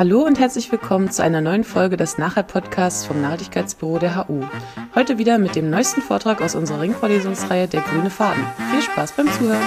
Hallo und herzlich willkommen zu einer neuen Folge des Nachhalt-Podcasts vom Nachhaltigkeitsbüro der HU. Heute wieder mit dem neuesten Vortrag aus unserer Ringvorlesungsreihe Der grüne Faden. Viel Spaß beim Zuhören!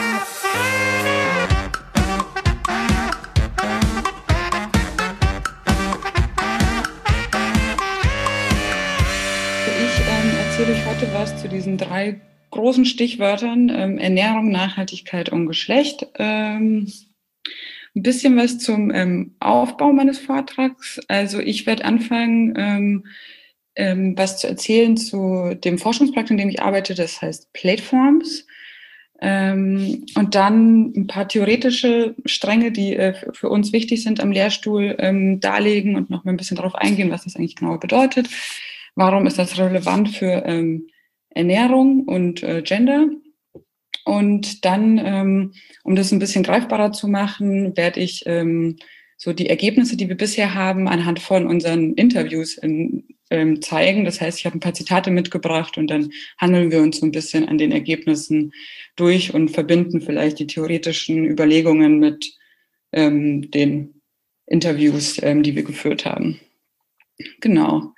Ich erzähle euch heute was zu diesen 3 großen Stichwörtern, Ernährung, Nachhaltigkeit und Geschlecht. Ein bisschen was zum Aufbau meines Vortrags. Also ich werde anfangen, was zu erzählen zu dem Forschungsprojekt, in dem ich arbeite, das heißt Platforms. Und dann ein paar theoretische Stränge, die für uns wichtig sind am Lehrstuhl, darlegen und noch mal ein bisschen darauf eingehen, was das eigentlich genau bedeutet. Warum ist das relevant für Ernährung und Gender? Und dann, um das ein bisschen greifbarer zu machen, werde ich so die Ergebnisse, die wir bisher haben, anhand von unseren Interviews zeigen. Das heißt, ich habe ein paar Zitate mitgebracht und dann handeln wir uns so ein bisschen an den Ergebnissen durch und verbinden vielleicht die theoretischen Überlegungen mit den Interviews, die wir geführt haben. Genau.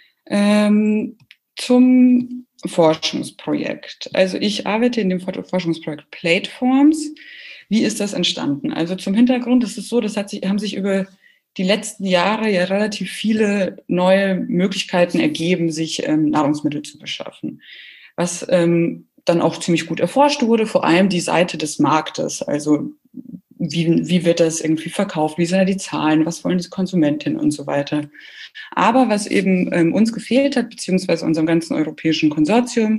Zum Forschungsprojekt. Also ich arbeite in dem Forschungsprojekt Platforms. Wie ist das entstanden? Also zum Hintergrund ist es so, haben sich über die letzten Jahre ja relativ viele neue Möglichkeiten ergeben, sich Nahrungsmittel zu beschaffen. Was dann auch ziemlich gut erforscht wurde, vor allem die Seite des Marktes. Also wie wird das irgendwie verkauft? Wie sind da die Zahlen? Was wollen die Konsumentinnen und so weiter? Aber was eben uns gefehlt hat, beziehungsweise unserem ganzen europäischen Konsortium,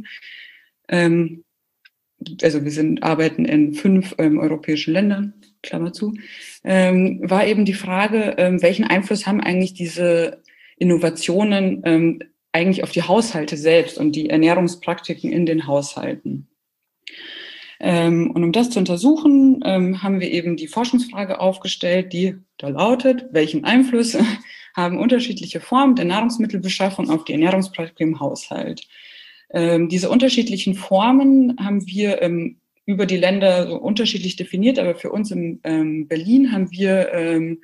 also wir arbeiten in 5 europäischen Ländern, Klammer zu, war eben die Frage, welchen Einfluss haben eigentlich diese Innovationen eigentlich auf die Haushalte selbst und die Ernährungspraktiken in den Haushalten. Und um das zu untersuchen, haben wir eben die Forschungsfrage aufgestellt, die da lautet: Welchen Einfluss haben unterschiedliche Formen der Nahrungsmittelbeschaffung auf die Ernährungspraktiken im Haushalt? Diese unterschiedlichen Formen haben wir über die Länder so unterschiedlich definiert, aber für uns in Berlin haben wir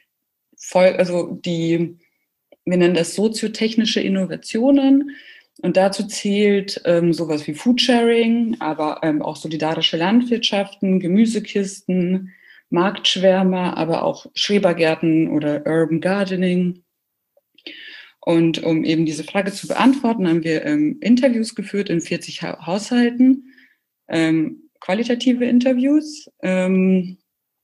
wir nennen das soziotechnische Innovationen. Und dazu zählt sowas wie Foodsharing, aber auch solidarische Landwirtschaften, Gemüsekisten, Marktschwärmer, aber auch Schrebergärten oder Urban Gardening. Und um eben diese Frage zu beantworten, haben wir Interviews geführt in 40 Haushalten, qualitative Interviews. Und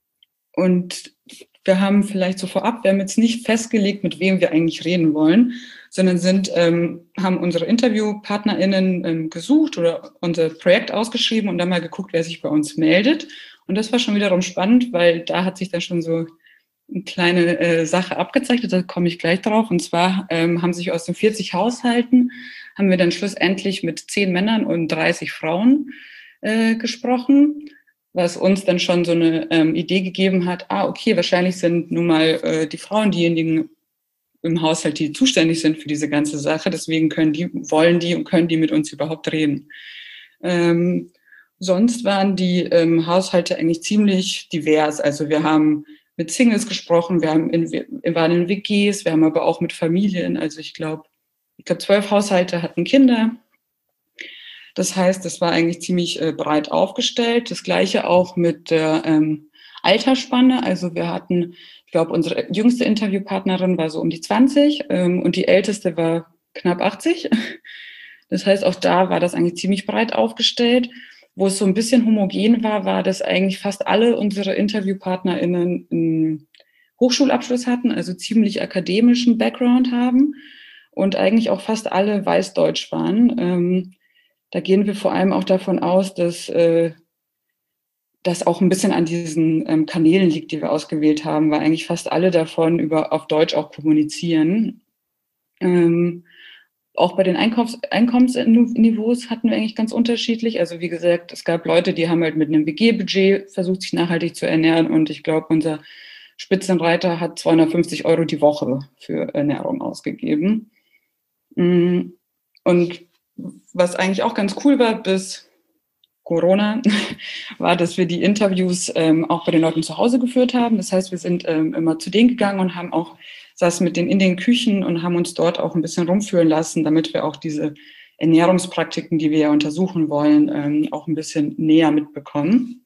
wir haben vielleicht so vorab, wir haben jetzt nicht festgelegt, mit wem wir eigentlich reden wollen, sondern haben unsere InterviewpartnerInnen gesucht oder unser Projekt ausgeschrieben und dann mal geguckt, wer sich bei uns meldet. Und das war schon wiederum spannend, weil da hat sich dann schon so eine kleine Sache abgezeichnet, da komme ich gleich drauf. Und zwar haben sich aus den 40 Haushalten, haben wir dann schlussendlich mit 10 Männern und 30 Frauen gesprochen, was uns dann schon so eine Idee gegeben hat, okay, wahrscheinlich sind nun mal die Frauen diejenigen im Haushalt, die zuständig sind für diese ganze Sache. Deswegen wollen die und können die mit uns überhaupt reden. Sonst waren die Haushalte eigentlich ziemlich divers. Also wir haben mit Singles gesprochen, wir waren in WGs, wir haben aber auch mit Familien. Also ich glaube 12 Haushalte hatten Kinder. Das heißt, das war eigentlich ziemlich breit aufgestellt. Das Gleiche auch mit der Altersspanne. Also wir hatten, ich glaube, unsere jüngste Interviewpartnerin war so um die 20 und die älteste war knapp 80. Das heißt, auch da war das eigentlich ziemlich breit aufgestellt. Wo es so ein bisschen homogen war, dass eigentlich fast alle unsere InterviewpartnerInnen einen Hochschulabschluss hatten, also ziemlich akademischen Background haben und eigentlich auch fast alle weißdeutsch waren. Da gehen wir vor allem auch davon aus, dass das auch ein bisschen an diesen Kanälen liegt, die wir ausgewählt haben, weil eigentlich fast alle davon auf Deutsch auch kommunizieren. Auch bei den Einkommensniveaus hatten wir eigentlich ganz unterschiedlich. Also wie gesagt, es gab Leute, die haben halt mit einem WG-Budget versucht, sich nachhaltig zu ernähren. Und ich glaube, unser Spitzenreiter hat 250 € die Woche für Ernährung ausgegeben. Und was eigentlich auch ganz cool war, bis Corona war, dass wir die Interviews auch bei den Leuten zu Hause geführt haben. Das heißt, wir sind immer zu denen gegangen und haben auch, saßen mit denen in den Küchen und haben uns dort auch ein bisschen rumführen lassen, damit wir auch diese Ernährungspraktiken, die wir ja untersuchen wollen, auch ein bisschen näher mitbekommen.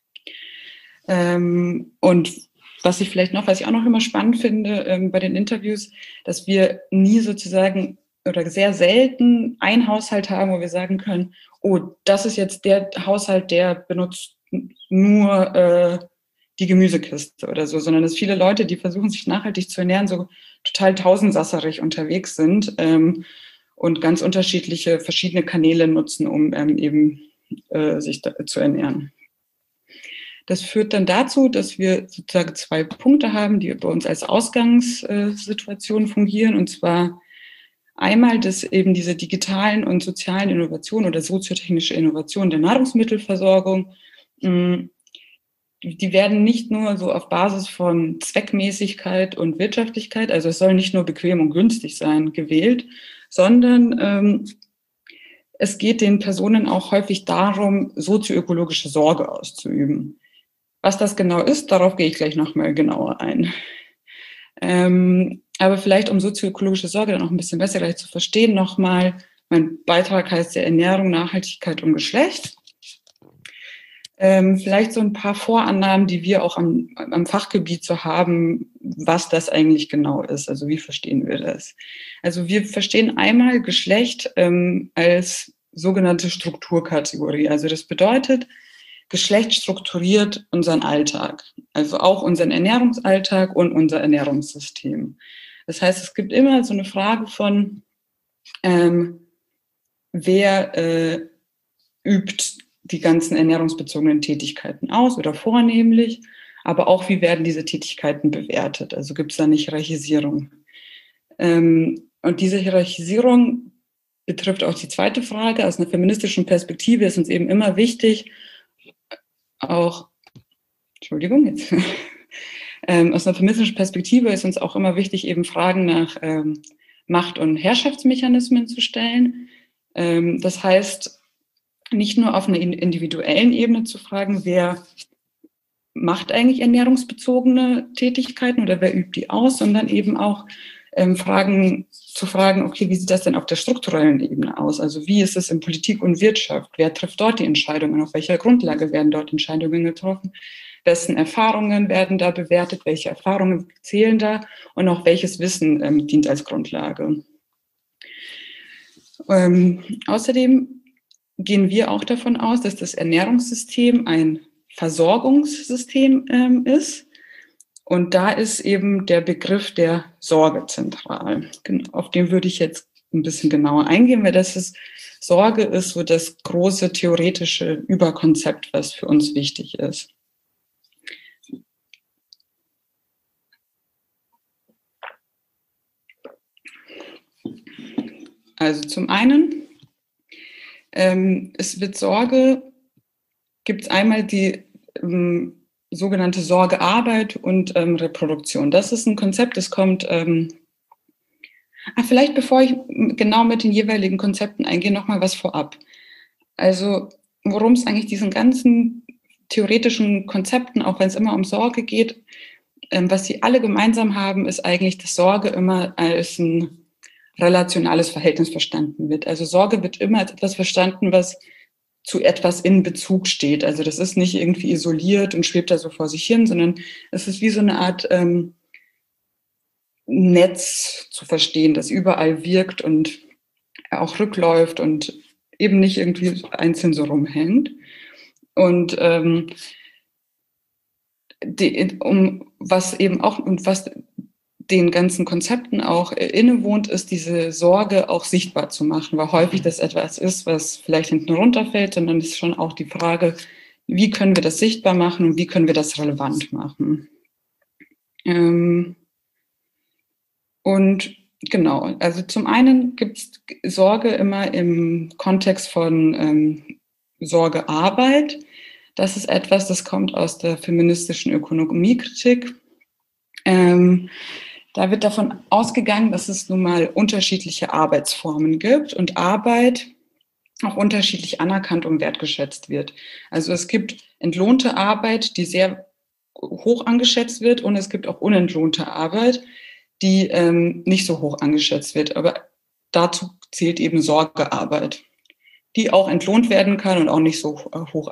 Und was ich auch noch immer spannend finde bei den Interviews, dass wir nie sozusagen oder sehr selten einen Haushalt haben, wo wir sagen können, oh, das ist jetzt der Haushalt, der benutzt nur die Gemüsekiste oder so, sondern dass viele Leute, die versuchen, sich nachhaltig zu ernähren, so total tausendsasserig unterwegs sind und ganz unterschiedliche, verschiedene Kanäle nutzen, um sich zu ernähren. Das führt dann dazu, dass wir sozusagen 2 Punkte haben, die bei uns als Ausgangssituation fungieren. Und zwar einmal, dass eben diese digitalen und sozialen Innovationen oder soziotechnische Innovationen der Nahrungsmittelversorgung, die werden nicht nur so auf Basis von Zweckmäßigkeit und Wirtschaftlichkeit, also es soll nicht nur bequem und günstig sein, gewählt, sondern es geht den Personen auch häufig darum, sozioökologische Sorge auszuüben. Was das genau ist, darauf gehe ich gleich nochmal genauer ein. Aber vielleicht, um sozioökologische Sorge dann auch ein bisschen besser gleich zu verstehen, nochmal, mein Beitrag heißt ja Ernährung, Nachhaltigkeit und Geschlecht. Vielleicht so ein paar Vorannahmen, die wir auch am Fachgebiet so haben, was das eigentlich genau ist. Also wie verstehen wir das? Also wir verstehen einmal Geschlecht als sogenannte Strukturkategorie. Also das bedeutet, Geschlecht strukturiert unseren Alltag, also auch unseren Ernährungsalltag und unser Ernährungssystem. Das heißt, es gibt immer so eine Frage von, wer übt die ganzen ernährungsbezogenen Tätigkeiten aus oder vornehmlich, aber auch, wie werden diese Tätigkeiten bewertet? Also gibt es da eine Hierarchisierung? Und diese Hierarchisierung betrifft auch die zweite Frage. Aus einer feministischen Perspektive ist uns eben immer wichtig, aus einer feministischen Perspektive ist uns auch immer wichtig, eben Fragen nach Macht- und Herrschaftsmechanismen zu stellen. Das heißt, nicht nur auf einer individuellen Ebene zu fragen, wer macht eigentlich ernährungsbezogene Tätigkeiten oder wer übt die aus, sondern eben auch zu fragen, okay, wie sieht das denn auf der strukturellen Ebene aus? Also wie ist es in Politik und Wirtschaft? Wer trifft dort die Entscheidungen? Auf welcher Grundlage werden dort Entscheidungen getroffen? Wessen Erfahrungen werden da bewertet? Welche Erfahrungen zählen da? Und auch welches Wissen dient als Grundlage? Außerdem gehen wir auch davon aus, dass das Ernährungssystem ein Versorgungssystem ist. Und da ist eben der Begriff der Sorge zentral. Auf den würde ich jetzt ein bisschen genauer eingehen, weil Sorge ist so das große theoretische Überkonzept, was für uns wichtig ist. Also zum einen, es wird gibt es einmal die sogenannte Sorgearbeit und Reproduktion. Das ist ein Konzept, das kommt, vielleicht bevor ich genau mit den jeweiligen Konzepten eingehe, nochmal was vorab. Also worum es eigentlich diesen ganzen theoretischen Konzepten, auch wenn es immer um Sorge geht, was sie alle gemeinsam haben, ist eigentlich, dass Sorge immer als ein relationales Verhältnis verstanden wird. Also Sorge wird immer als etwas verstanden, was zu etwas in Bezug steht. Also das ist nicht irgendwie isoliert und schwebt da so vor sich hin, sondern es ist wie so eine Art Netz zu verstehen, das überall wirkt und auch rückläuft und eben nicht irgendwie einzeln so rumhängt. Und was den ganzen Konzepten auch innewohnt, ist diese Sorge auch sichtbar zu machen, weil häufig das etwas ist, was vielleicht hinten runterfällt, sondern es ist schon auch die Frage, wie können wir das sichtbar machen und wie können wir das relevant machen. Und genau, also zum einen gibt es Sorge immer im Kontext von Sorgearbeit. Das ist etwas, das kommt aus der feministischen Ökonomiekritik. Da wird davon ausgegangen, dass es nun mal unterschiedliche Arbeitsformen gibt. Und Arbeit auch unterschiedlich anerkannt und wertgeschätzt wird. Also es gibt entlohnte Arbeit, die sehr hoch angeschätzt wird, und es gibt auch unentlohnte Arbeit, die nicht so hoch angeschätzt wird. Aber dazu zählt eben Sorgearbeit, die auch entlohnt werden kann und auch nicht so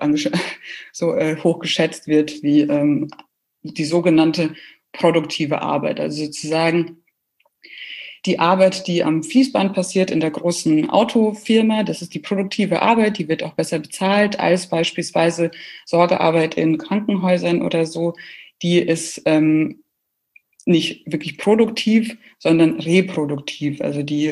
hoch geschätzt wird wie die sogenannte produktive Arbeit. Also sozusagen die Arbeit, die am Fließband passiert in der großen Autofirma, das ist die produktive Arbeit, die wird auch besser bezahlt als beispielsweise Sorgearbeit in Krankenhäusern oder so. Die ist nicht wirklich produktiv, sondern reproduktiv. Also die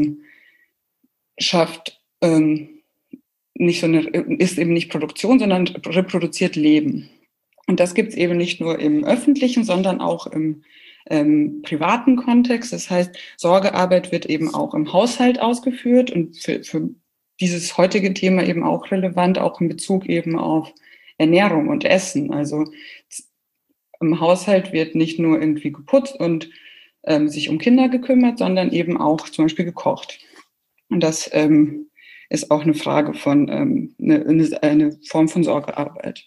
schafft nicht so ist eben nicht Produktion, sondern reproduziert Leben. Und das gibt es eben nicht nur im öffentlichen, sondern auch im privaten Kontext. Das heißt, Sorgearbeit wird eben auch im Haushalt ausgeführt und für dieses heutige Thema eben auch relevant, auch in Bezug eben auf Ernährung und Essen. Also im Haushalt wird nicht nur irgendwie geputzt und sich um Kinder gekümmert, sondern eben auch zum Beispiel gekocht. Und das ist auch eine Frage von eine Form von Sorgearbeit.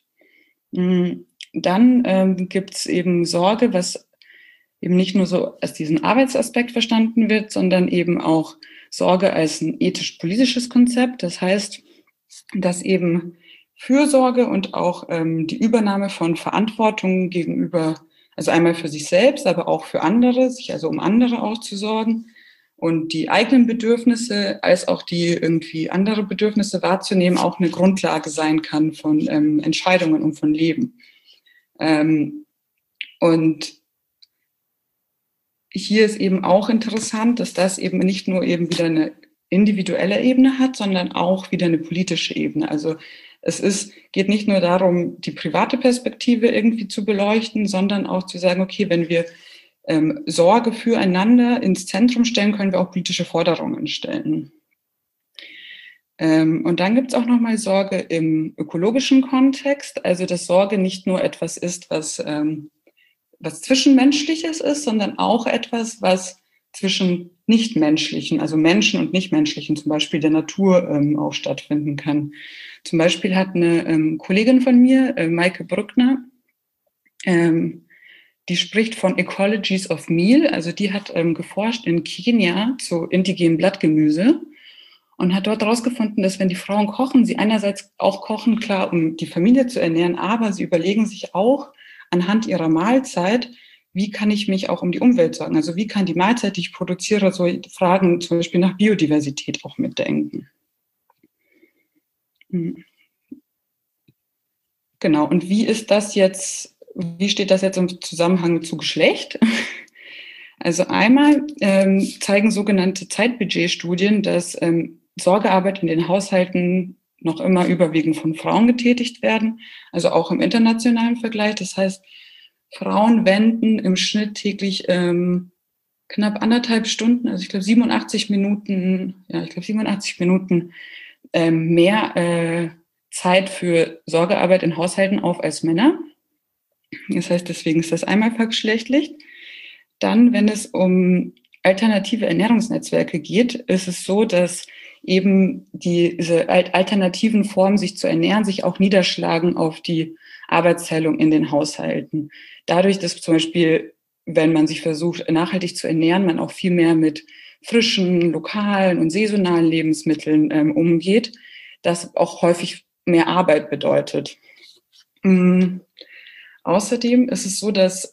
Dann gibt es eben Sorge, was eben nicht nur so als diesen Arbeitsaspekt verstanden wird, sondern eben auch Sorge als ein ethisch-politisches Konzept. Das heißt, dass eben Fürsorge und auch die Übernahme von Verantwortung gegenüber, also einmal für sich selbst, aber auch für andere, sich also um andere auch zu sorgen und die eigenen Bedürfnisse als auch die irgendwie andere Bedürfnisse wahrzunehmen, auch eine Grundlage sein kann von Entscheidungen und von Leben. Und hier ist eben auch interessant, dass das eben nicht nur eben wieder eine individuelle Ebene hat, sondern auch wieder eine politische Ebene. Also geht nicht nur darum, die private Perspektive irgendwie zu beleuchten, sondern auch zu sagen, okay, wenn wir Sorge füreinander ins Zentrum stellen, können wir auch politische Forderungen stellen. Und dann gibt es auch nochmal Sorge im ökologischen Kontext, also dass Sorge nicht nur etwas ist, was Zwischenmenschliches ist, sondern auch etwas, was zwischen Nichtmenschlichen, also Menschen und Nichtmenschlichen, zum Beispiel der Natur, auch stattfinden kann. Zum Beispiel hat eine Kollegin von mir, Maike Brückner, die spricht von Ecologies of Meal, also die hat geforscht in Kenia zu indigenem Blattgemüse und hat dort herausgefunden, dass wenn die Frauen kochen, sie einerseits auch kochen, klar, um die Familie zu ernähren, aber sie überlegen sich auch, anhand ihrer Mahlzeit, wie kann ich mich auch um die Umwelt sorgen? Also wie kann die Mahlzeit, die ich produziere, so Fragen zum Beispiel nach Biodiversität auch mitdenken. Genau, und wie steht das jetzt im Zusammenhang zu Geschlecht? Also einmal zeigen sogenannte Zeitbudgetstudien, dass Sorgearbeit in den Haushalten noch immer überwiegend von Frauen getätigt werden, also auch im internationalen Vergleich. Das heißt, Frauen wenden im Schnitt täglich knapp 1,5 Stunden, also ich glaube 87 Minuten mehr Zeit für Sorgearbeit in Haushalten auf als Männer. Das heißt, deswegen ist das einmal vergeschlechtlicht. Dann, wenn es um alternative Ernährungsnetzwerke geht, ist es so, dass eben diese alternativen Formen, sich zu ernähren, sich auch niederschlagen auf die Arbeitsteilung in den Haushalten. Dadurch, dass zum Beispiel, wenn man sich versucht, nachhaltig zu ernähren, man auch viel mehr mit frischen, lokalen und saisonalen Lebensmitteln umgeht, das auch häufig mehr Arbeit bedeutet. Außerdem ist es so, dass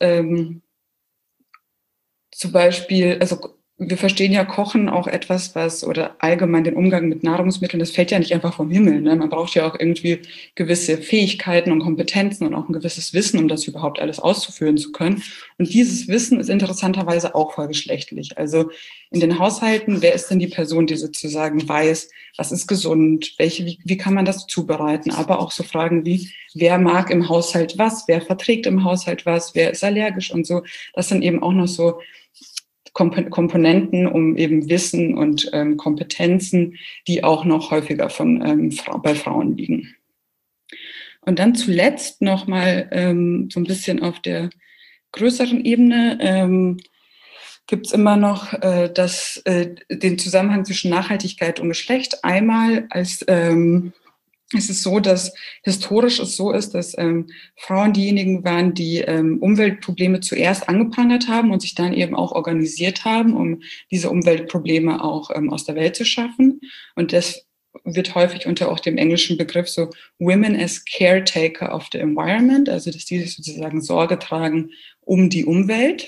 zum Beispiel, also wir verstehen ja Kochen auch etwas, oder allgemein den Umgang mit Nahrungsmitteln, das fällt ja nicht einfach vom Himmel. Ne? Man braucht ja auch irgendwie gewisse Fähigkeiten und Kompetenzen und auch ein gewisses Wissen, um das überhaupt alles auszuführen zu können. Und dieses Wissen ist interessanterweise auch vollgeschlechtlich. Also in den Haushalten, wer ist denn die Person, die sozusagen weiß, was ist gesund, wie kann man das zubereiten, aber auch so Fragen wie, wer mag im Haushalt was, wer verträgt im Haushalt was, wer ist allergisch und so. Das sind eben auch noch so Komponenten, um eben Wissen und Kompetenzen, die auch noch häufiger bei Frauen liegen. Und dann zuletzt nochmal so ein bisschen auf der größeren Ebene gibt es immer noch den Zusammenhang zwischen Nachhaltigkeit und Geschlecht. Einmal ist es so, dass historisch es so ist, dass Frauen diejenigen waren, die Umweltprobleme zuerst angeprangert haben und sich dann eben auch organisiert haben, um diese Umweltprobleme auch aus der Welt zu schaffen. Und das wird häufig unter auch dem englischen Begriff so Women as Caretaker of the Environment, also dass die sozusagen Sorge tragen um die Umwelt.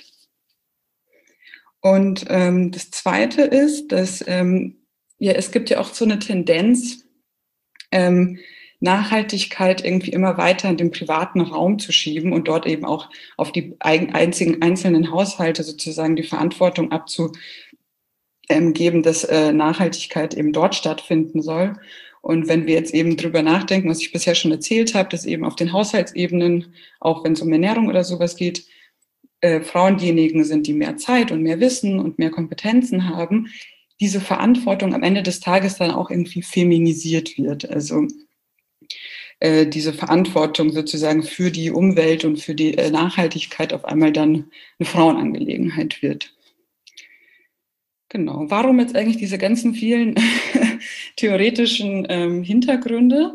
Und das Zweite ist, dass es gibt ja auch so eine Tendenz, Nachhaltigkeit irgendwie immer weiter in den privaten Raum zu schieben und dort eben auch auf die einzelnen Haushalte sozusagen die Verantwortung abzugeben, dass Nachhaltigkeit eben dort stattfinden soll. Und wenn wir jetzt eben drüber nachdenken, was ich bisher schon erzählt habe, dass eben auf den Haushaltsebenen, auch wenn es um Ernährung oder sowas geht, Frauen diejenigen sind, die mehr Zeit und mehr Wissen und mehr Kompetenzen haben, diese Verantwortung am Ende des Tages dann auch irgendwie feminisiert wird. Also diese Verantwortung sozusagen für die Umwelt und für die Nachhaltigkeit auf einmal dann eine Frauenangelegenheit wird. Genau. Warum jetzt eigentlich diese ganzen vielen theoretischen Hintergründe?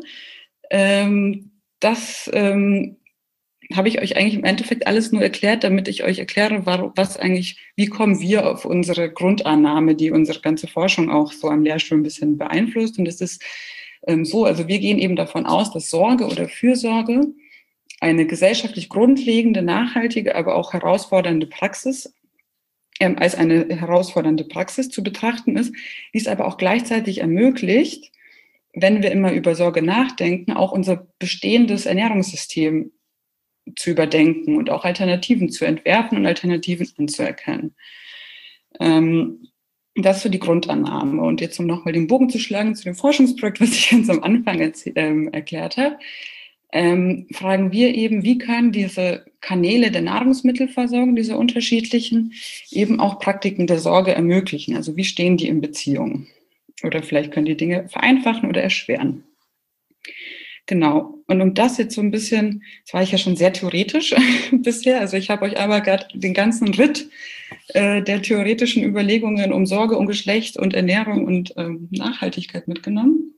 Das habe ich euch eigentlich im Endeffekt alles nur erklärt, damit ich euch erkläre, wie kommen wir auf unsere Grundannahme, die unsere ganze Forschung auch so am Lehrstuhl ein bisschen beeinflusst. Und es ist so, also wir gehen eben davon aus, dass Sorge oder Fürsorge eine gesellschaftlich grundlegende, nachhaltige, aber auch herausfordernde Praxis als eine herausfordernde Praxis zu betrachten ist, die es aber auch gleichzeitig ermöglicht, wenn wir immer über Sorge nachdenken, auch unser bestehendes Ernährungssystem zu überdenken und auch Alternativen zu entwerfen und Alternativen anzuerkennen. Das ist so die Grundannahme. Und jetzt, um nochmal den Bogen zu schlagen zu dem Forschungsprojekt, was ich ganz am Anfang erklärt habe, fragen wir eben, wie können diese Kanäle der Nahrungsmittelversorgung, diese unterschiedlichen, eben auch Praktiken der Sorge ermöglichen. Also wie stehen die in Beziehung? Oder vielleicht können die Dinge vereinfachen oder erschweren. Genau. Und um das jetzt so ein bisschen, das war ich ja schon sehr theoretisch bisher, also ich habe euch aber gerade den ganzen Ritt der theoretischen Überlegungen um Sorge, um Geschlecht und Ernährung und Nachhaltigkeit mitgenommen.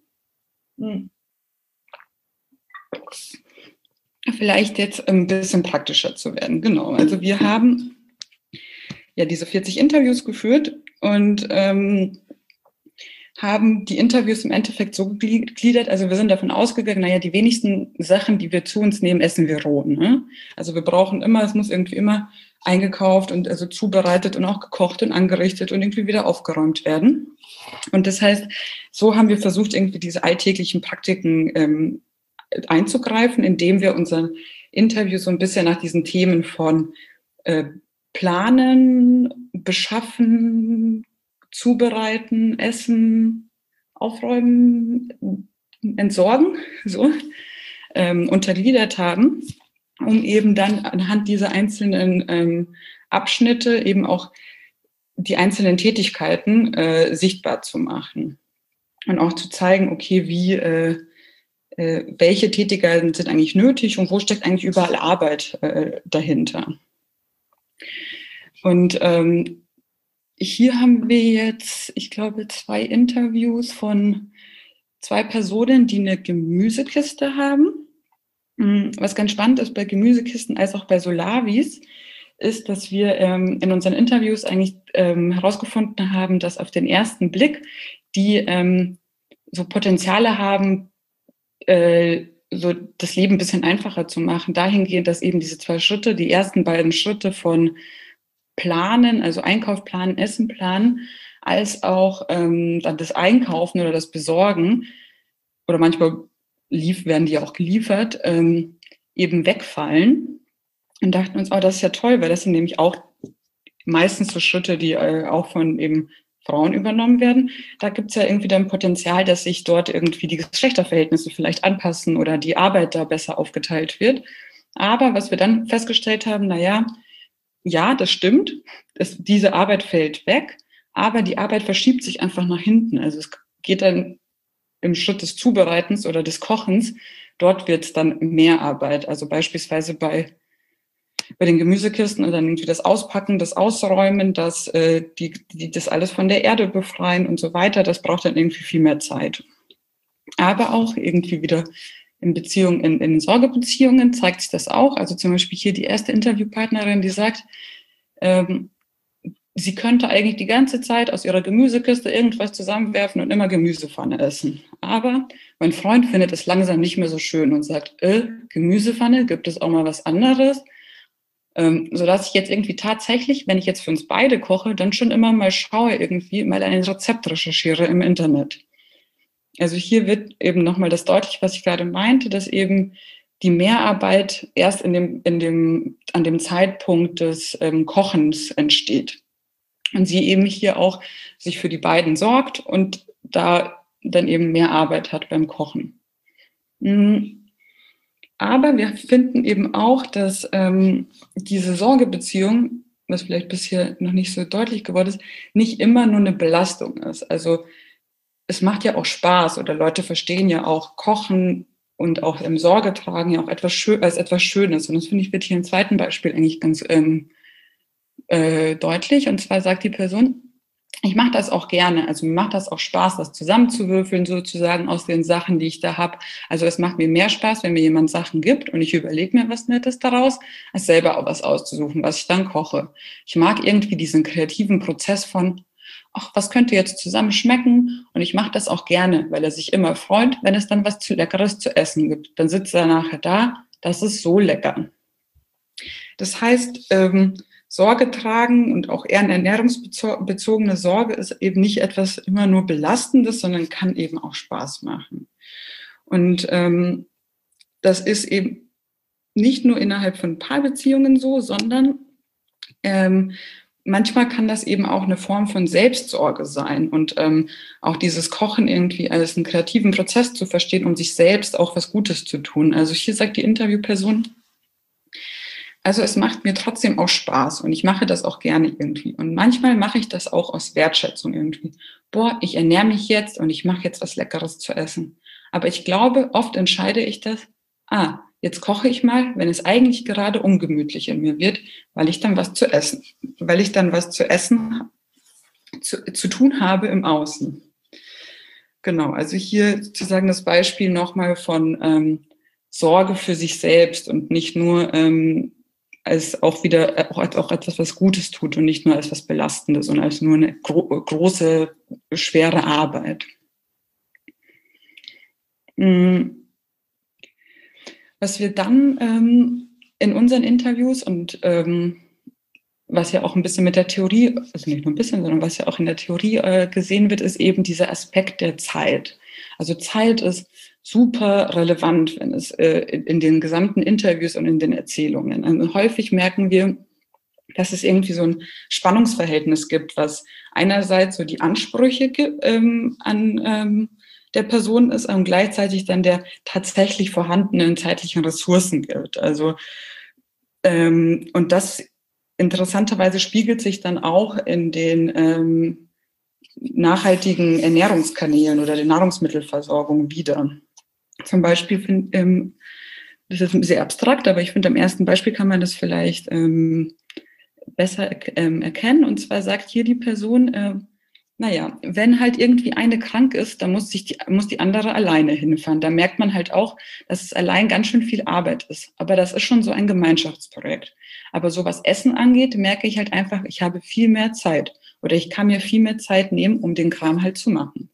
Vielleicht jetzt ein bisschen praktischer zu werden. Genau. Also wir haben ja diese 40 Interviews geführt und haben die Interviews im Endeffekt so gegliedert, also wir sind davon ausgegangen, naja, die wenigsten Sachen, die wir zu uns nehmen, essen wir roh. Ne? Also wir brauchen immer, es muss irgendwie immer eingekauft und also zubereitet und auch gekocht und angerichtet und irgendwie wieder aufgeräumt werden. Und das heißt, so haben wir versucht, irgendwie diese alltäglichen Praktiken einzugreifen, indem wir unseren Interview so ein bisschen nach diesen Themen von Planen, Beschaffen, Zubereiten, Essen, Aufräumen, Entsorgen, so untergliedert haben, um eben dann anhand dieser einzelnen Abschnitte eben auch die einzelnen Tätigkeiten sichtbar zu machen und auch zu zeigen, okay, welche Tätigkeiten sind eigentlich nötig und wo steckt eigentlich überall Arbeit dahinter. Und hier haben wir jetzt, ich glaube, 2 Interviews von 2 Personen, die eine Gemüsekiste haben. Was ganz spannend ist bei Gemüsekisten als auch bei Solavis, ist, dass wir in unseren Interviews eigentlich herausgefunden haben, dass auf den ersten Blick die so Potenziale haben, so das Leben ein bisschen einfacher zu machen, dahingehend, dass eben diese 2 Schritte, die ersten beiden Schritte von Planen, also Einkauf planen, Essen planen, als auch dann das Einkaufen oder das Besorgen, oder manchmal werden die auch geliefert, eben wegfallen. Und dachten uns, das ist ja toll, weil das sind nämlich auch meistens so Schritte, die auch von eben Frauen übernommen werden. Da gibt es ja irgendwie dann Potenzial, dass sich dort irgendwie die Geschlechterverhältnisse vielleicht anpassen oder die Arbeit da besser aufgeteilt wird. Aber was wir dann festgestellt haben, ja, das stimmt, diese Arbeit fällt weg, aber die Arbeit verschiebt sich einfach nach hinten. Also es geht dann im Schritt des Zubereitens oder des Kochens, dort wird es dann mehr Arbeit. Also beispielsweise bei bei den Gemüsekisten und dann irgendwie das Auspacken, das Ausräumen, das alles von der Erde befreien und so weiter. Das braucht dann irgendwie viel mehr Zeit. Aber auch irgendwie wieder in Sorgebeziehungen zeigt sich das auch. Also zum Beispiel hier die erste Interviewpartnerin, die sagt, sie könnte eigentlich die ganze Zeit aus ihrer Gemüsekiste irgendwas zusammenwerfen und immer Gemüsepfanne essen. Aber mein Freund findet es langsam nicht mehr so schön und sagt, Gemüsepfanne, gibt es auch mal was anderes? Sodass ich jetzt irgendwie tatsächlich, wenn ich jetzt für uns beide koche, dann schon immer mal schaue, irgendwie mal ein Rezept recherchiere im Internet. Also hier wird eben nochmal das deutlich, was ich gerade meinte, dass eben die Mehrarbeit erst an dem Zeitpunkt des Kochens entsteht. Und sie eben hier auch sich für die beiden sorgt und da dann eben mehr Arbeit hat beim Kochen. Aber wir finden eben auch, dass diese Sorgebeziehung, was vielleicht bisher noch nicht so deutlich geworden ist, nicht immer nur eine Belastung ist. Also es macht ja auch Spaß oder Leute verstehen ja auch Kochen und auch im Sorge tragen ja auch als etwas Schönes. Und das finde ich wird hier im zweiten Beispiel eigentlich ganz deutlich. Und zwar sagt die Person, ich mache das auch gerne. Also mir macht das auch Spaß, das zusammenzuwürfeln sozusagen aus den Sachen, die ich da habe. Also es macht mir mehr Spaß, wenn mir jemand Sachen gibt und ich überlege mir was Nettes daraus, als selber auch was auszusuchen, was ich dann koche. Ich mag irgendwie diesen kreativen Prozess von, ach, was könnte jetzt zusammen schmecken? Und ich mache das auch gerne, weil er sich immer freut, wenn es dann was Leckeres zu essen gibt. Dann sitzt er nachher da, das ist so lecker. Das heißt, Sorge tragen und auch eher eine ernährungsbezogene Sorge ist eben nicht etwas immer nur Belastendes, sondern kann eben auch Spaß machen. Und das ist eben nicht nur innerhalb von Paarbeziehungen so, sondern manchmal kann das eben auch eine Form von Selbstsorge sein und auch dieses Kochen irgendwie als einen kreativen Prozess zu verstehen, um sich selbst auch was Gutes zu tun. Also hier sagt die Interviewperson, also es macht mir trotzdem auch Spaß und ich mache das auch gerne irgendwie. Und manchmal mache ich das auch aus Wertschätzung irgendwie. Boah, ich ernähre mich jetzt und ich mache jetzt was Leckeres zu essen. Aber ich glaube, oft entscheide ich das, jetzt koche ich mal, wenn es eigentlich gerade ungemütlich in mir wird, weil ich dann was zu essen zu tun habe im Außen. Genau, also hier sozusagen das Beispiel nochmal von Sorge für sich selbst und nicht nur als auch etwas, was Gutes tut und nicht nur als was Belastendes und als nur eine große, schwere Arbeit. Was wir dann in unseren Interviews und was ja auch ein bisschen mit der Theorie, also nicht nur ein bisschen, sondern was ja auch in der Theorie gesehen wird, ist eben dieser Aspekt der Zeit. Also Zeit ist super relevant, wenn es in den gesamten Interviews und in den Erzählungen. Also häufig merken wir, dass es irgendwie so ein Spannungsverhältnis gibt, was einerseits so die Ansprüche an der Person ist und gleichzeitig dann der tatsächlich vorhandenen zeitlichen Ressourcen gibt. Also und das interessanterweise spiegelt sich dann auch in den nachhaltigen Ernährungskanälen oder der Nahrungsmittelversorgung wider. Zum Beispiel das ist sehr abstrakt, aber ich finde, am ersten Beispiel kann man das vielleicht besser erkennen. Und zwar sagt hier die Person, wenn halt irgendwie eine krank ist, dann muss die andere alleine hinfahren. Da merkt man halt auch, dass es allein ganz schön viel Arbeit ist. Aber das ist schon so ein Gemeinschaftsprojekt. Aber so was Essen angeht, merke ich halt einfach, ich habe viel mehr Zeit. Oder ich kann mir viel mehr Zeit nehmen, um den Kram halt zu machen.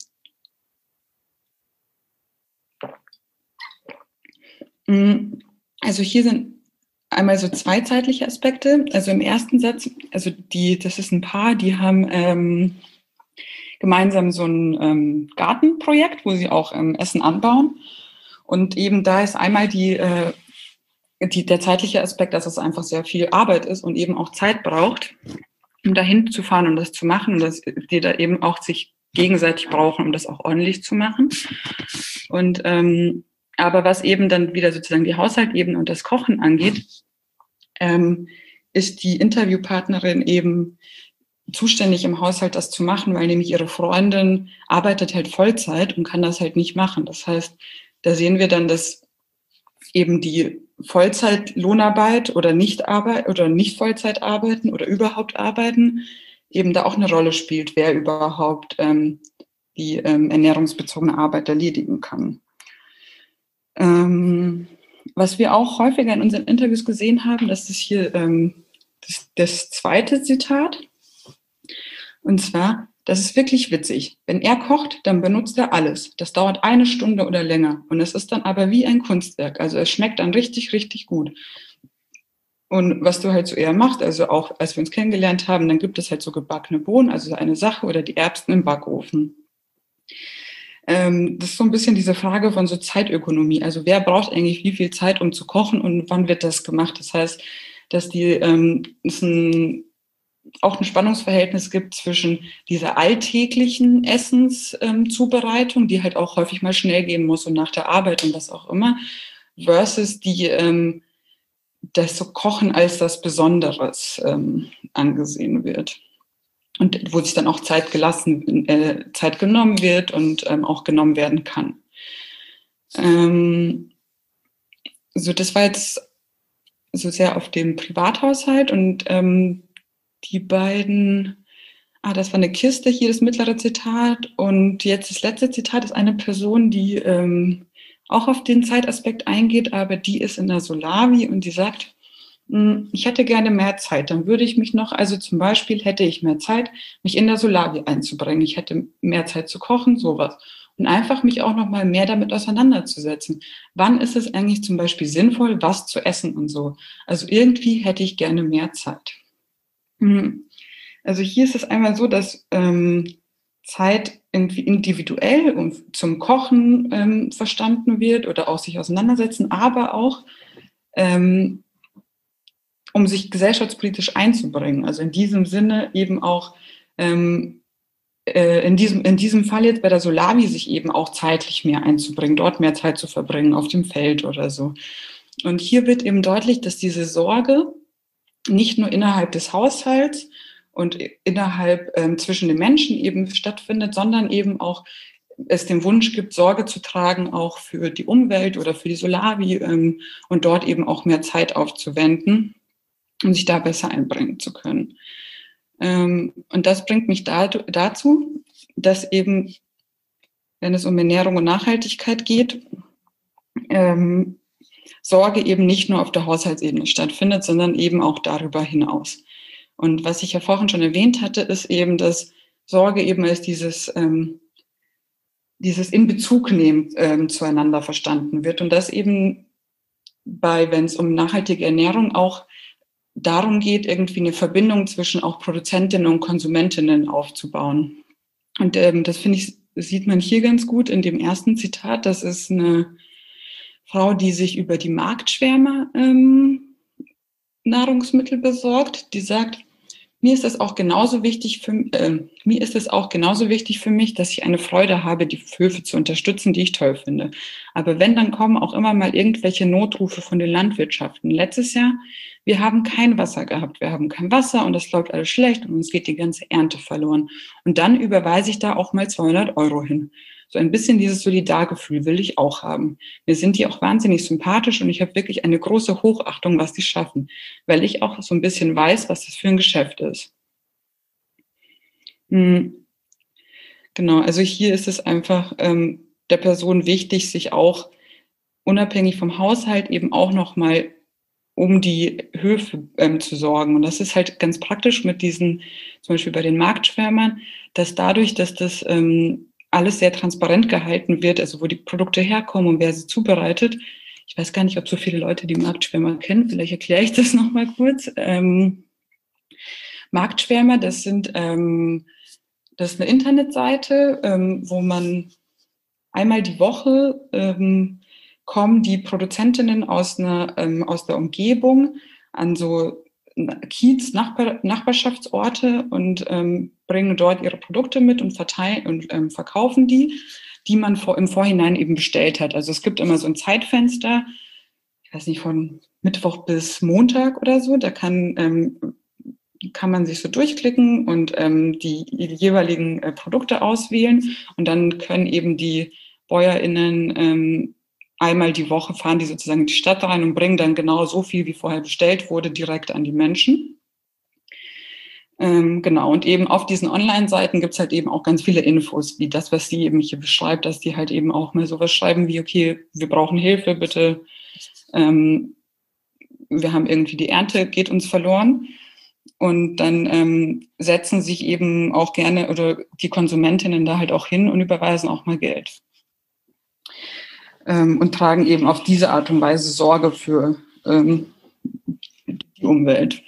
Also hier sind einmal so zwei zeitliche Aspekte. Also im ersten Satz, also das ist ein Paar, die haben gemeinsam so ein Gartenprojekt, wo sie auch Essen anbauen. Und eben da ist einmal der zeitliche Aspekt, dass es einfach sehr viel Arbeit ist und eben auch Zeit braucht, um dahin zu fahren und das zu machen. Und dass die da eben auch sich gegenseitig brauchen, um das auch ordentlich zu machen. Und aber was eben dann wieder sozusagen die Haushaltebene und das Kochen angeht, ist die Interviewpartnerin eben zuständig im Haushalt, das zu machen, weil nämlich ihre Freundin arbeitet halt Vollzeit und kann das halt nicht machen. Das heißt, da sehen wir dann, dass eben die Vollzeit-Lohnarbeit oder nicht Vollzeit arbeiten oder überhaupt arbeiten, eben da auch eine Rolle spielt, wer überhaupt die ernährungsbezogene Arbeit erledigen kann. Was wir auch häufiger in unseren Interviews gesehen haben, das ist hier das zweite Zitat. Und zwar, das ist wirklich witzig. Wenn er kocht, dann benutzt er alles. Das dauert 1 Stunde oder länger. Und es ist dann aber wie ein Kunstwerk. Also es schmeckt dann richtig, richtig gut. Und was du halt so eher machst, also auch als wir uns kennengelernt haben, dann gibt es halt so gebackene Bohnen, also eine Sache, oder die Erbsen im Backofen. Das ist so ein bisschen diese Frage von so Zeitökonomie. Also wer braucht eigentlich wie viel Zeit, um zu kochen und wann wird das gemacht? Das heißt, dass es auch ein Spannungsverhältnis gibt zwischen dieser alltäglichen Essenszubereitung, die halt auch häufig mal schnell gehen muss und nach der Arbeit und was auch immer, versus das so Kochen als das Besonderes angesehen wird. Und wo sich dann auch Zeit genommen wird und auch genommen werden kann. So, das war jetzt so sehr auf dem Privathaushalt und die beiden, das war eine Kiste, hier das mittlere Zitat und jetzt das letzte Zitat ist eine Person, die auch auf den Zeitaspekt eingeht, aber die ist in der Solawi und die sagt, ich hätte gerne mehr Zeit, dann würde ich mich noch, also zum Beispiel hätte ich mehr Zeit, mich in der Solawi einzubringen, ich hätte mehr Zeit zu kochen, sowas. Und einfach mich auch noch mal mehr damit auseinanderzusetzen. Wann ist es eigentlich zum Beispiel sinnvoll, was zu essen und so? Also irgendwie hätte ich gerne mehr Zeit. Also hier ist es einmal so, dass Zeit irgendwie individuell und zum Kochen verstanden wird oder auch sich auseinandersetzen, aber auch um sich gesellschaftspolitisch einzubringen. Also in diesem Sinne eben auch in diesem Fall jetzt bei der Solawi sich eben auch zeitlich mehr einzubringen, dort mehr Zeit zu verbringen auf dem Feld oder so. Und hier wird eben deutlich, dass diese Sorge nicht nur innerhalb des Haushalts und innerhalb zwischen den Menschen eben stattfindet, sondern eben auch es den Wunsch gibt, Sorge zu tragen, auch für die Umwelt oder für die Solawi und dort eben auch mehr Zeit aufzuwenden, um sich da besser einbringen zu können. Und das bringt mich dazu, dass eben, wenn es um Ernährung und Nachhaltigkeit geht, Sorge eben nicht nur auf der Haushaltsebene stattfindet, sondern eben auch darüber hinaus. Und was ich ja vorhin schon erwähnt hatte, ist eben, dass Sorge eben als dieses Inbezugnehmen zueinander verstanden wird. Und das eben wenn es um nachhaltige Ernährung auch darum geht, irgendwie eine Verbindung zwischen auch Produzentinnen und Konsumentinnen aufzubauen. Und das finde ich, sieht man hier ganz gut in dem ersten Zitat. Das ist eine Frau, die sich über die Marktschwärmer Nahrungsmittel besorgt. Die sagt, mir ist es auch genauso wichtig für mich, dass ich eine Freude habe, die Höfe zu unterstützen, die ich toll finde. Aber wenn, dann kommen auch immer mal irgendwelche Notrufe von den Landwirtschaften. Letztes Jahr, wir haben kein Wasser gehabt. Wir haben kein Wasser und es läuft alles schlecht und uns geht die ganze Ernte verloren. Und dann überweise ich da auch mal 200 € hin. So ein bisschen dieses Solidargefühl will ich auch haben. Mir sind die auch wahnsinnig sympathisch und ich habe wirklich eine große Hochachtung, was die schaffen, weil ich auch so ein bisschen weiß, was das für ein Geschäft ist. Genau, also hier ist es einfach der Person wichtig, sich auch unabhängig vom Haushalt eben auch nochmal um die Höfe zu sorgen. Und das ist halt ganz praktisch mit diesen, zum Beispiel bei den Marktschwärmern, dass dadurch, dass das alles sehr transparent gehalten wird, also wo die Produkte herkommen und wer sie zubereitet. Ich weiß gar nicht, ob so viele Leute die Marktschwärmer kennen. Vielleicht erkläre ich das nochmal kurz. Marktschwärmer, das ist eine Internetseite, wo man einmal die Woche kommen die Produzentinnen aus der Umgebung an so Nachbarschaftsorte und bringen dort ihre Produkte mit und verteilen und verkaufen die man im Vorhinein eben bestellt hat. Also es gibt immer so ein Zeitfenster, ich weiß nicht, von Mittwoch bis Montag oder so, da kann man sich so durchklicken und die jeweiligen Produkte auswählen und dann können eben die BäuerInnen einmal die Woche fahren die sozusagen in die Stadt rein und bringen dann genau so viel, wie vorher bestellt wurde, direkt an die Menschen. Genau, und eben auf diesen Online-Seiten gibt es halt eben auch ganz viele Infos, wie das, was sie eben hier beschreibt, dass die halt eben auch mal sowas schreiben wie, okay, wir brauchen Hilfe, bitte, wir haben irgendwie die Ernte, geht uns verloren. Und dann setzen sich eben auch gerne oder die Konsumentinnen da halt auch hin und überweisen auch mal Geld. Und tragen eben auf diese Art und Weise Sorge für die Umwelt.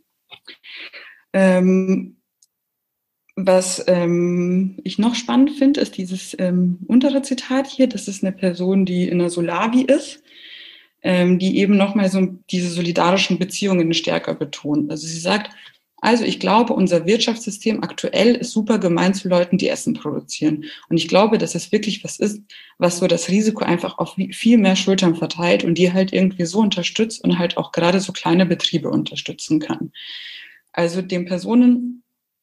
Was ich noch spannend finde, ist dieses untere Zitat hier. Das ist eine Person, die in der Solavi ist, die eben nochmal so diese solidarischen Beziehungen stärker betont. Also sie sagt, also ich glaube, unser Wirtschaftssystem aktuell ist super gemein zu Leuten, die Essen produzieren. Und ich glaube, dass es wirklich was ist, was so das Risiko einfach auf viel mehr Schultern verteilt und die halt irgendwie so unterstützt und halt auch gerade so kleine Betriebe unterstützen kann. Also den Personen,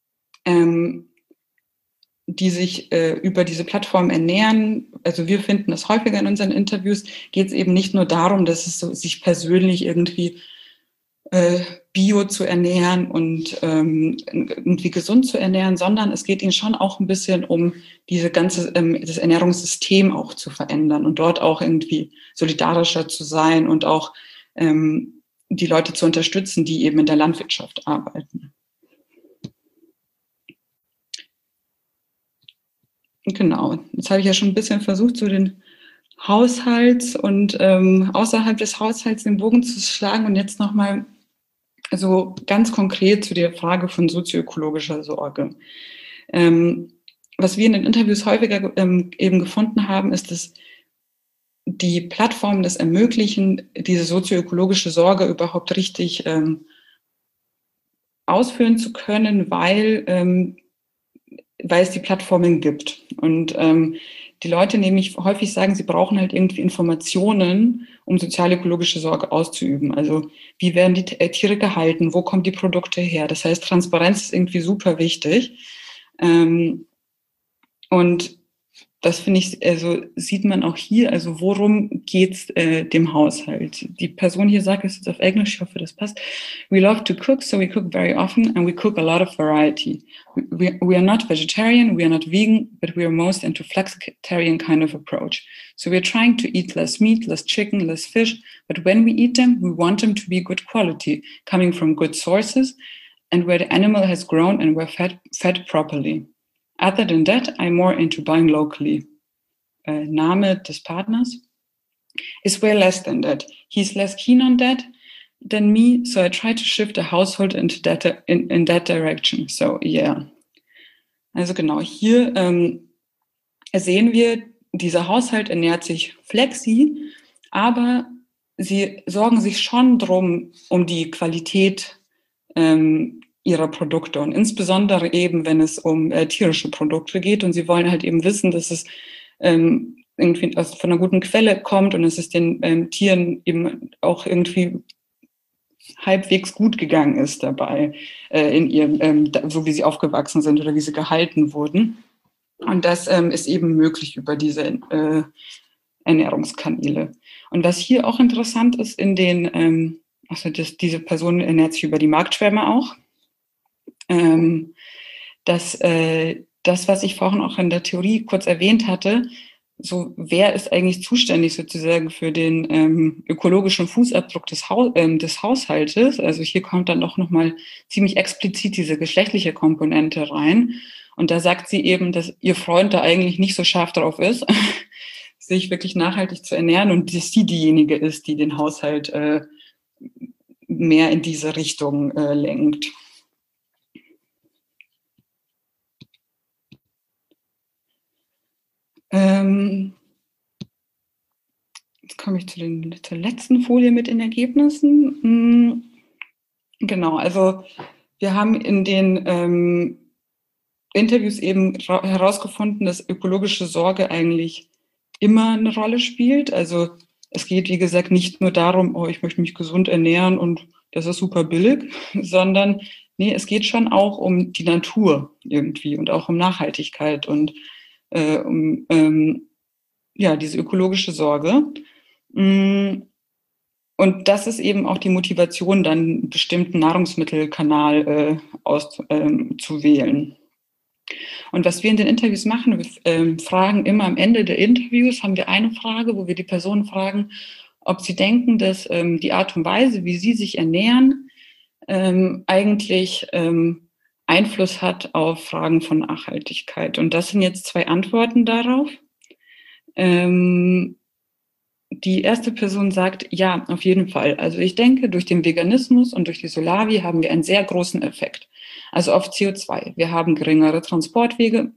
die sich über diese Plattform ernähren, also wir finden das häufiger in unseren Interviews, geht es eben nicht nur darum, dass es so sich persönlich irgendwie bio zu ernähren und irgendwie gesund zu ernähren, sondern es geht ihnen schon auch ein bisschen um diese ganze, das Ernährungssystem auch zu verändern und dort auch irgendwie solidarischer zu sein und auch die Leute zu unterstützen, die eben in der Landwirtschaft arbeiten. Genau, jetzt habe ich ja schon ein bisschen versucht, so den Haushalts- und außerhalb des Haushalts den Bogen zu schlagen und jetzt nochmal so ganz konkret zu der Frage von sozioökologischer Sorge. Was wir in den Interviews häufiger eben gefunden haben, ist, dass die Plattformen das ermöglichen, diese sozioökologische Sorge überhaupt richtig ausführen zu können, weil es die Plattformen gibt. Und die Leute nämlich häufig sagen, sie brauchen halt irgendwie Informationen, um sozial-ökologische Sorge auszuüben. Also wie werden die Tiere gehalten, wo kommen die Produkte her? Das heißt, Transparenz ist irgendwie super wichtig. Und das finde ich, also sieht man auch hier, also worum geht's dem Haushalt? Die Person hier sagt, es ist auf Englisch, ich hoffe, das passt. We love to cook, so we cook very often and we cook a lot of variety. We are not vegetarian, we are not vegan, but we are most into flexitarian kind of approach. So we are trying to eat less meat, less chicken, less fish, but when we eat them, we want them to be good quality, coming from good sources and where the animal has grown and were fed properly. Other than that, I'm more into buying locally. Name des Partners is way less than that. He's less keen on that than me, so I try to shift the household into that, in that direction. So yeah. Also genau, hier sehen wir, dieser Haushalt ernährt sich flexi, aber sie sorgen sich schon drum um die Qualität ihrer Produkte und insbesondere eben, wenn es um tierische Produkte geht und sie wollen halt eben wissen, dass es irgendwie von einer guten Quelle kommt und dass es den Tieren eben auch irgendwie halbwegs gut gegangen ist dabei, in ihrem, so wie sie aufgewachsen sind oder wie sie gehalten wurden. Und das ist eben möglich über diese Ernährungskanäle. Und was hier auch interessant ist, in den, diese Person ernährt sich über die Marktschwärme auch. Das, was ich vorhin auch in der Theorie kurz erwähnt hatte, so wer ist eigentlich zuständig sozusagen für den ökologischen Fußabdruck des Haushaltes? Also hier kommt dann auch nochmal ziemlich explizit diese geschlechtliche Komponente rein. Und da sagt sie eben, dass ihr Freund da eigentlich nicht so scharf drauf ist, sich wirklich nachhaltig zu ernähren und dass sie diejenige ist, die den Haushalt mehr in diese Richtung lenkt. Jetzt komme ich zur letzten Folie mit den Ergebnissen. Genau, also wir haben in den Interviews eben herausgefunden, dass ökologische Sorge eigentlich immer eine Rolle spielt. Also es geht, wie gesagt, nicht nur darum, oh, ich möchte mich gesund ernähren und das ist super billig, sondern nee, es geht schon auch um die Natur irgendwie und auch um Nachhaltigkeit und diese ökologische Sorge. Und das ist eben auch die Motivation, dann einen bestimmten Nahrungsmittelkanal zu wählen. Und was wir in den Interviews machen, wir fragen immer am Ende der Interviews, haben wir eine Frage, wo wir die Personen fragen, ob sie denken, dass die Art und Weise, wie sie sich ernähren, eigentlich Einfluss hat auf Fragen von Nachhaltigkeit. Und das sind jetzt 2 Antworten darauf. Die erste Person sagt, ja, auf jeden Fall. Also ich denke, durch den Veganismus und durch die Solavi haben wir einen sehr großen Effekt. Also auf CO2. Wir haben geringere Transportwege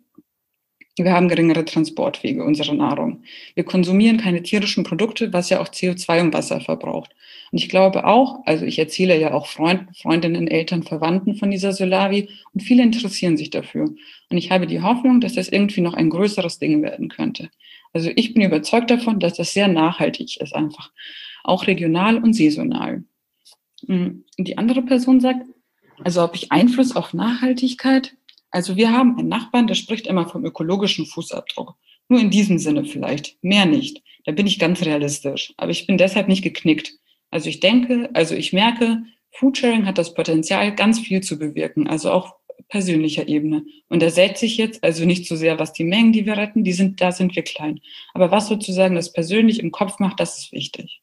unserer Nahrung. Wir konsumieren keine tierischen Produkte, was ja auch CO2 und Wasser verbraucht. Und ich glaube auch, also ich erzähle ja auch Freundinnen, Eltern, Verwandten von dieser Solavi und viele interessieren sich dafür. Und ich habe die Hoffnung, dass das irgendwie noch ein größeres Ding werden könnte. Also ich bin überzeugt davon, dass das sehr nachhaltig ist einfach. Auch regional und saisonal. Und die andere Person sagt, also ob ich Einfluss auf Nachhaltigkeit. Also wir haben einen Nachbarn, der spricht immer vom ökologischen Fußabdruck. Nur in diesem Sinne vielleicht, mehr nicht. Da bin ich ganz realistisch. Aber ich bin deshalb nicht geknickt. Also ich merke, Foodsharing hat das Potenzial, ganz viel zu bewirken, also auch persönlicher Ebene. Und da setzt sich jetzt also nicht so sehr, was die Mengen, die wir retten, da sind wir klein. Aber was sozusagen das persönlich im Kopf macht, das ist wichtig.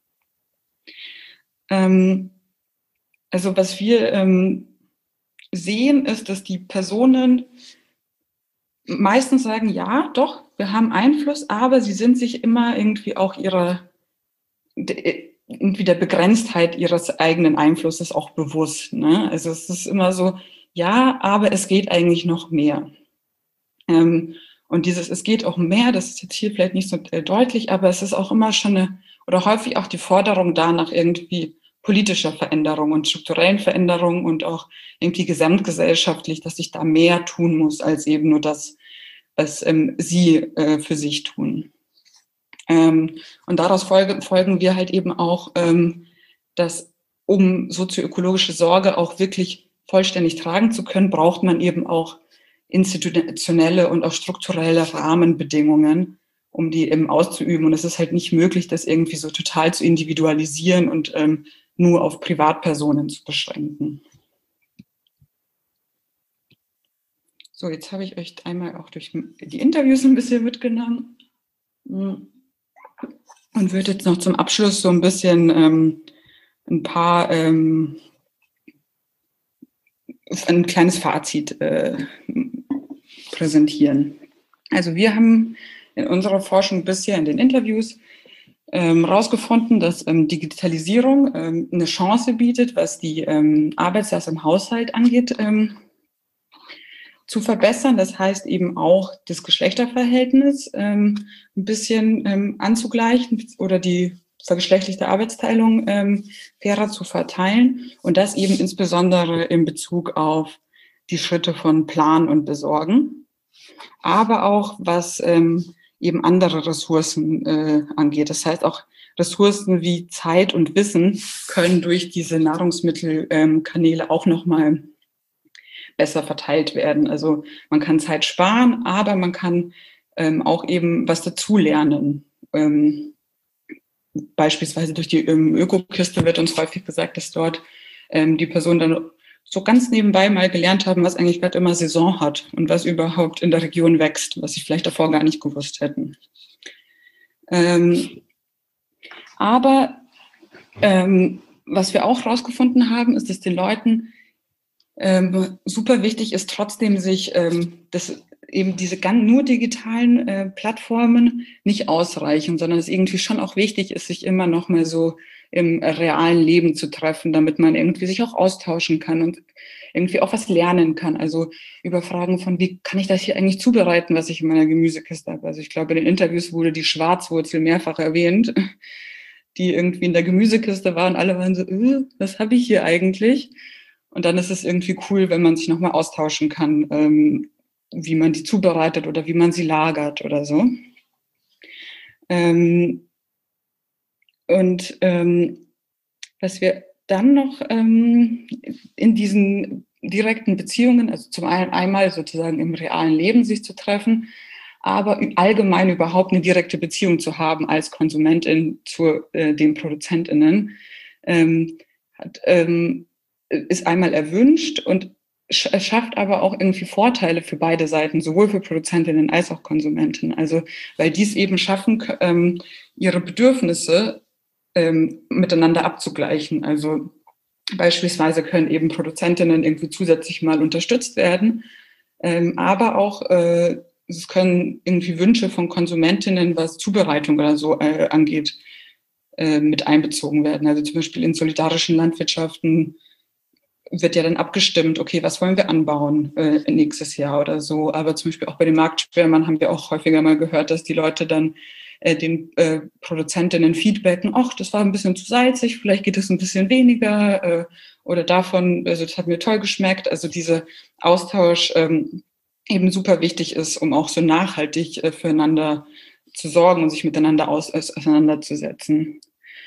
Also was wir sehen, ist, dass die Personen meistens sagen, ja, doch, wir haben Einfluss, aber sie sind sich immer irgendwie auch irgendwie der Begrenztheit ihres eigenen Einflusses auch bewusst. Ne? Also es ist immer so, ja, aber es geht eigentlich noch mehr. Und es geht auch mehr, das ist jetzt hier vielleicht nicht so deutlich, aber es ist auch immer schon oder häufig auch die Forderung danach irgendwie politischer Veränderung und strukturellen Veränderung und auch irgendwie gesamtgesellschaftlich, dass sich da mehr tun muss, als eben nur das, was sie für sich tun. Und daraus folgen wir halt eben auch, dass um sozioökologische Sorge auch wirklich vollständig tragen zu können, braucht man eben auch institutionelle und auch strukturelle Rahmenbedingungen, um die eben auszuüben. Und es ist halt nicht möglich, das irgendwie so total zu individualisieren und nur auf Privatpersonen zu beschränken. So, jetzt habe ich euch einmal auch durch die Interviews ein bisschen mitgenommen und würde jetzt noch zum Abschluss so ein bisschen ein kleines Fazit präsentieren. Also wir haben in unserer Forschung bisher in den Interviews herausgefunden, dass Digitalisierung eine Chance bietet, was die Arbeitslast im Haushalt angeht, zu verbessern. Das heißt eben auch das Geschlechterverhältnis ein bisschen anzugleichen oder die vergeschlechtlichte Arbeitsteilung fairer zu verteilen. Und das eben insbesondere in Bezug auf die Schritte von Planen und Besorgen, aber auch was eben andere Ressourcen angeht. Das heißt auch Ressourcen wie Zeit und Wissen können durch diese Nahrungsmittelkanäle auch nochmal besser verteilt werden. Also man kann Zeit sparen, aber man kann auch eben was dazulernen. Beispielsweise durch die Ökokiste wird uns häufig gesagt, dass dort die Personen dann so ganz nebenbei mal gelernt haben, was eigentlich gerade immer Saison hat und was überhaupt in der Region wächst, was sie vielleicht davor gar nicht gewusst hätten. Aber was wir auch herausgefunden haben, ist, dass den Leuten super wichtig ist, trotzdem sich eben diese nur digitalen Plattformen nicht ausreichen, sondern es irgendwie schon auch wichtig ist, sich immer noch mal so im realen Leben zu treffen, damit man irgendwie sich auch austauschen kann und irgendwie auch was lernen kann. Also über Fragen von, wie kann ich das hier eigentlich zubereiten, was ich in meiner Gemüsekiste habe. Also ich glaube, in den Interviews wurde die Schwarzwurzel mehrfach erwähnt, die irgendwie in der Gemüsekiste war und alle waren so, was habe ich hier eigentlich? Und dann ist es irgendwie cool, wenn man sich nochmal austauschen kann, wie man die zubereitet oder wie man sie lagert oder so. Was wir dann noch in diesen direkten Beziehungen, also zum einen einmal sozusagen im realen Leben sich zu treffen, aber allgemein überhaupt eine direkte Beziehung zu haben als Konsumentin zu den ProduzentInnen, ist einmal erwünscht und schafft aber auch irgendwie Vorteile für beide Seiten, sowohl für Produzentinnen als auch Konsumentinnen. Also weil die es eben schaffen, ihre Bedürfnisse miteinander abzugleichen. Also beispielsweise können eben Produzentinnen irgendwie zusätzlich mal unterstützt werden, aber auch es können irgendwie Wünsche von Konsumentinnen, was Zubereitung oder so angeht, mit einbezogen werden. Also zum Beispiel in solidarischen Landwirtschaften wird ja dann abgestimmt, okay, was wollen wir anbauen nächstes Jahr oder so. Aber zum Beispiel auch bei den Marktschwärmern haben wir auch häufiger mal gehört, dass die Leute dann den Produzentinnen feedbacken, ach, das war ein bisschen zu salzig, vielleicht geht es ein bisschen weniger oder davon, also das hat mir toll geschmeckt. Also dieser Austausch eben super wichtig ist, um auch so nachhaltig füreinander zu sorgen und sich miteinander auseinanderzusetzen.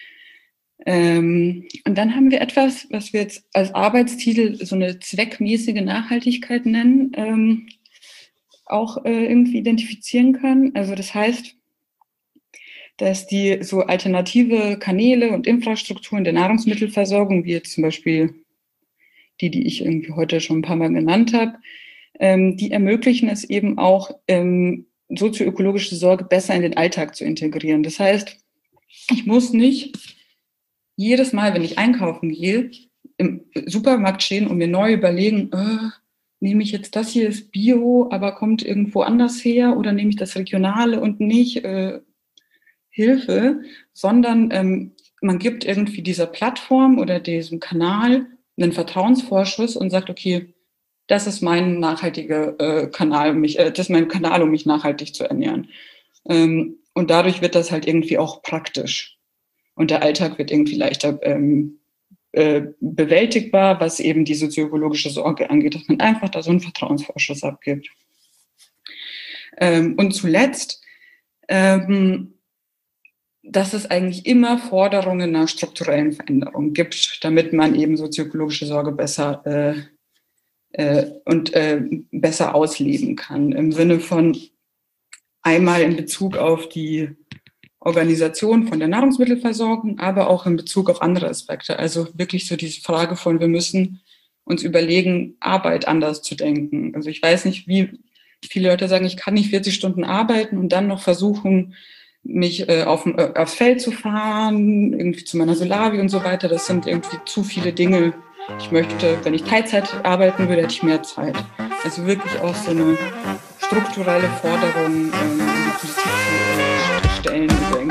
Und dann haben wir etwas, was wir jetzt als Arbeitstitel so eine zweckmäßige Nachhaltigkeit nennen, auch irgendwie identifizieren können. Also das heißt, dass die so alternative Kanäle und Infrastrukturen der Nahrungsmittelversorgung, wie jetzt zum Beispiel die ich irgendwie heute schon ein paar Mal genannt habe, die ermöglichen es eben auch, sozioökologische Sorge besser in den Alltag zu integrieren. Das heißt, ich muss nicht jedes Mal, wenn ich einkaufen gehe, im Supermarkt stehen und mir neu überlegen, nehme ich jetzt das hier ist Bio, aber kommt irgendwo anders her oder nehme ich das Regionale und nicht Hilfe, sondern man gibt irgendwie dieser Plattform oder diesem Kanal einen Vertrauensvorschuss und sagt, okay, das ist mein nachhaltiger Kanal, das ist mein Kanal, um mich nachhaltig zu ernähren. Und dadurch wird das halt irgendwie auch praktisch. Und der Alltag wird irgendwie leichter bewältigbar, was eben die sozioökologische Sorge angeht, dass man einfach da so einen Vertrauensvorschuss abgibt. Und zuletzt, dass es eigentlich immer Forderungen nach strukturellen Veränderungen gibt, damit man eben sozioökologische Sorge besser besser ausleben kann. Im Sinne von einmal in Bezug auf die Organisation von der Nahrungsmittelversorgung, aber auch in Bezug auf andere Aspekte. Also wirklich so diese Frage von, wir müssen uns überlegen, Arbeit anders zu denken. Also ich weiß nicht, wie viele Leute sagen, ich kann nicht 40 Stunden arbeiten und dann noch versuchen, mich aufs Feld zu fahren, irgendwie zu meiner Solavi und so weiter. Das sind irgendwie zu viele Dinge. Ich möchte, wenn ich Teilzeit arbeiten würde, hätte ich mehr Zeit. Also wirklich auch so eine strukturelle Forderung in die Politik zu stellen,